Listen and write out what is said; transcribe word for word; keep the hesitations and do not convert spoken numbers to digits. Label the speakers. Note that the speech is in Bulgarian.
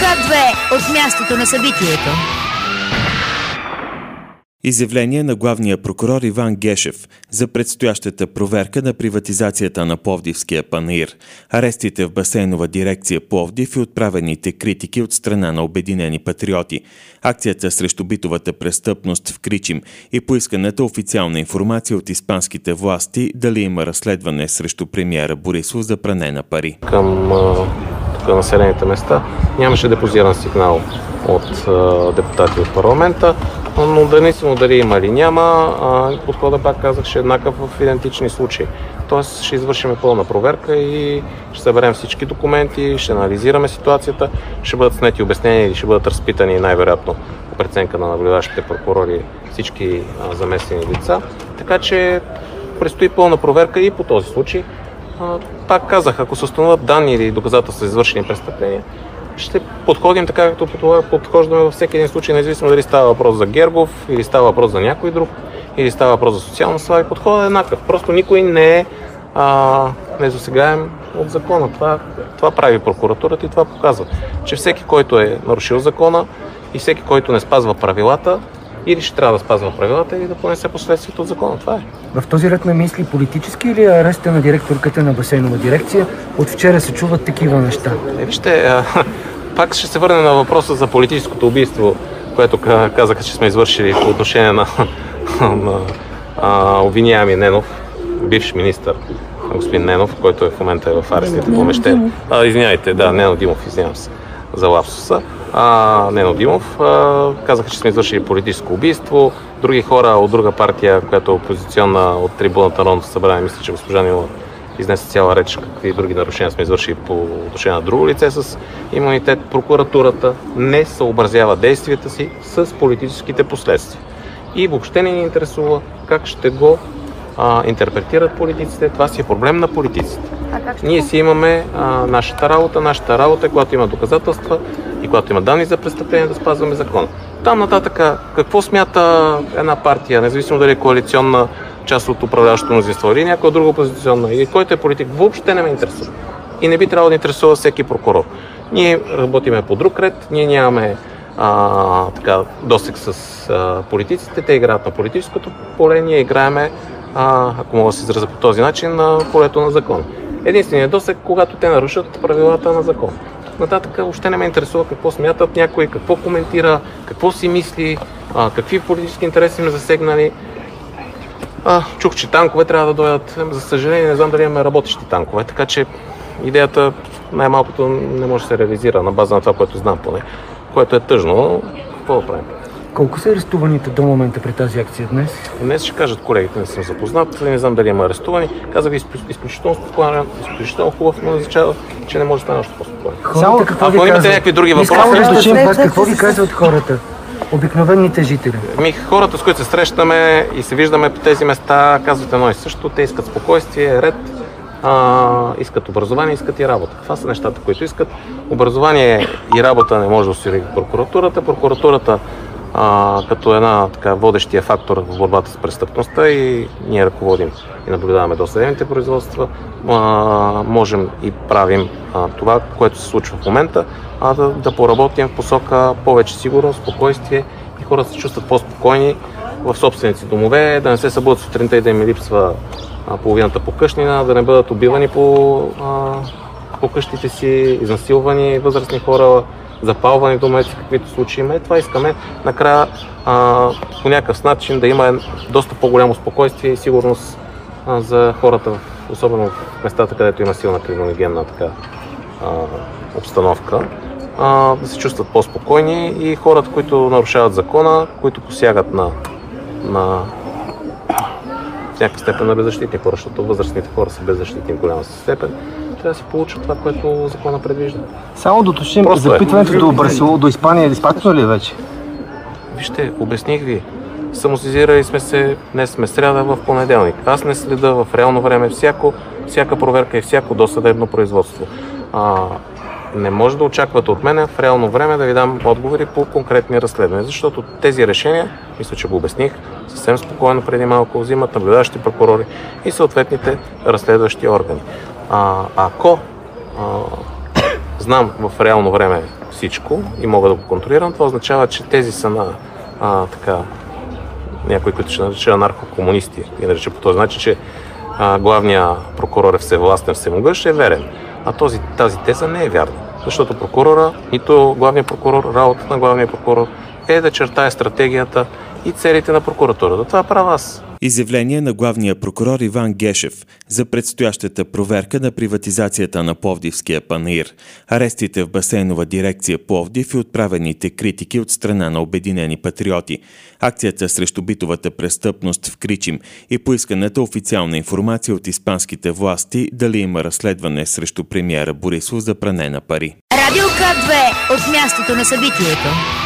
Speaker 1: Свят две от мястото на събитието.
Speaker 2: Изявление на главния прокурор Иван Гешев за предстоящата проверка на приватизацията на Пловдивския панаир, арестите в Басейнова дирекция Пловдив и отправените критики от страна на Обединени патриоти, акцията срещу битовата престъпност в Кричим и поисканата официална информация от испанските власти дали има разследване срещу премиера Борисов за пране на пари.
Speaker 3: Към тук населените места нямаше депозиран сигнал от а, депутати от парламента, но да не съм дали има или няма, подхода, пак казах, ще е еднакъв в идентични случаи. Тоест ще извършим пълна проверка и ще съберем всички документи, ще анализираме ситуацията, ще бъдат снети обяснения или ще бъдат разпитани най-вероятно по преценка на наблюдаващите прокурори всички а, замесени лица. Така че предстои пълна проверка и по този случай. А, пак казах, ако се установят данни или доказателства за извършени престъпления, ще подходим така, както подхождаме във всеки един случай, независимо дали става въпрос за Гергов, или става въпрос за някой друг, или става въпрос за социална слава. Подходът е еднакъв. Просто никой не е а, незасегаем от закона. Това, това прави прокуратурата и това показва, че всеки, който е нарушил закона и всеки, който не спазва правилата, или ще трябва да спазва правилата, или да понесе последствията от закона. Това е.
Speaker 4: В този ред на мисли, политически или ареста на директорката на Басейнова дирекция? От вчера се чуват такива неща.
Speaker 3: Е, вижте, а, пак ще се върне на въпроса за политическото убийство, което казаха, че сме извършили по отношение на, на а, обвиняеми Ненов, бивш министър, господин Ненов, който е в момента е в арестните помещения. А, извиняйте, да, Нено Димов, извинявам се за лапсуса. А, Нено Димов а, казаха, че сме извършили политическо убийство. Други хора от друга партия, която е опозиционна от трибуната на Народното събрание, мисля, че госпожа Нила изнесе цяла реч какви други нарушения сме извършили по отношение на друго лице с имунитет. Прокуратурата не съобразява действията си с политическите последствия. И въобще не ни интересува как ще го а, интерпретират политиците. Това си е проблем на политиците. Ние си имаме а, нашата работа. Нашата работа е, когато има доказателства и когато има данни за престъпление, да спазваме закона. Там нататък какво смята една партия, независимо дали е коалиционна част от управляващото мнозинство или някоя друга опозиционна, или който е политик, въобще не ме интересува. И не би трябвало да интересува всеки прокурор. Ние работиме по друг ред, ние нямаме а, така, досег с а, политиците, те играят на политическото поле, ние играеме, а, ако мога да се изразя по този начин, на полето на закона. Единственият досег, когато те нарушат правилата на закона. Нататък въобще не ме интересува какво смятат някой, какво коментира, какво си мисли, а, какви политически интереси ме засегнали. А, чух, че танкове трябва да дойдат. За съжаление, не знам дали имаме работещи танкове, така че идеята най-малкото не може да се реализира на база на това, което знам поне, което е тъжно, но какво да правим?
Speaker 4: Колко са арестуваните до момента при тази акция днес?
Speaker 3: Днес ще кажат колегите, не съм запознат, не знам дали има арестувани. Казах ви изключително спокоен, изключително хубав, но означава, че не може да стане още по-спокоен.
Speaker 4: Хората, какво
Speaker 3: Ако
Speaker 4: ви
Speaker 3: имате
Speaker 4: казват?
Speaker 3: някакви други въпроси,
Speaker 4: Да какво ви казват хората? Обикновените жители?
Speaker 3: Ми, хората, с които се срещаме и се виждаме по тези места, казват едно и също. Те искат спокойствие, ред, а, искат образование, искат и работа. Това са нещата, които искат. Образование и работа не може да осигури прокуратурата. Прокуратурата а, като една така водещия фактор в борбата с престъпността и ние ръководим и наблюдаваме досъдебните производства. А, можем и правим а, това, което се случва в момента, а да, да поработим в посока повече сигурност, спокойствие и хората се чувстват по-спокойни в собствените домове, да не се събудят сутринта и да им липсва а, половината по къщнина, да не бъдат убивани по, а, по къщите си, изнасилвани възрастни хора, запалвани домовете, каквито случаи има. Това искаме накрая а, по някакъв начин да има доста по-голямо спокойствие и сигурност а, за хората, особено в местата, където има силна криминогенна така а, обстановка, а, да се чувстват по-спокойни и хората, които нарушават закона, които посягат на, на в някаква степен на беззащитни хора, защото възрастните хора са беззащитни в голяма степен, трябва да си получат това, което закона предвижда.
Speaker 5: Само да уточним, запитването е. до Барселона, до Испания е изпратено ли е вече?
Speaker 3: Вижте, обясних ви. Самосезирали сме се, днес сме сряда, в понеделник. Аз не следа в реално време всяко, всяка проверка и всяко досъдебно производство. А, не може да очаквате от мен в реално време да ви дам отговори по конкретни разследвания, защото тези решения, мисля, че го обясних, съвсем спокойно преди малко взимат наблюдаващи прокурори и съответните разследващи органи. А, ако а, знам в реално време всичко и мога да го контролирам, това означава, че тези са на а, така, някой, които ще нарича наркокомунисти и нарича по този начин, че а, главният прокурор е всевластен, всемогъщ, е верен. А този, тази теза не е вярна. Защото прокурора, нито главният прокурор, работата на главния прокурор е да чертае стратегията и целите на прокуратурата. Това правя аз.
Speaker 2: Изявление на главния прокурор Иван Гешев за предстоящата проверка на приватизацията на Пловдивския панаир, арестите в Басейнова дирекция Пловдив и отправените критики от страна на Обединени патриоти, акцията срещу битовата престъпност в Кричим и поисканата официална информация от испанските власти дали има разследване срещу премиера Борисов за пране на пари.
Speaker 1: Радио К две от мястото на събитието.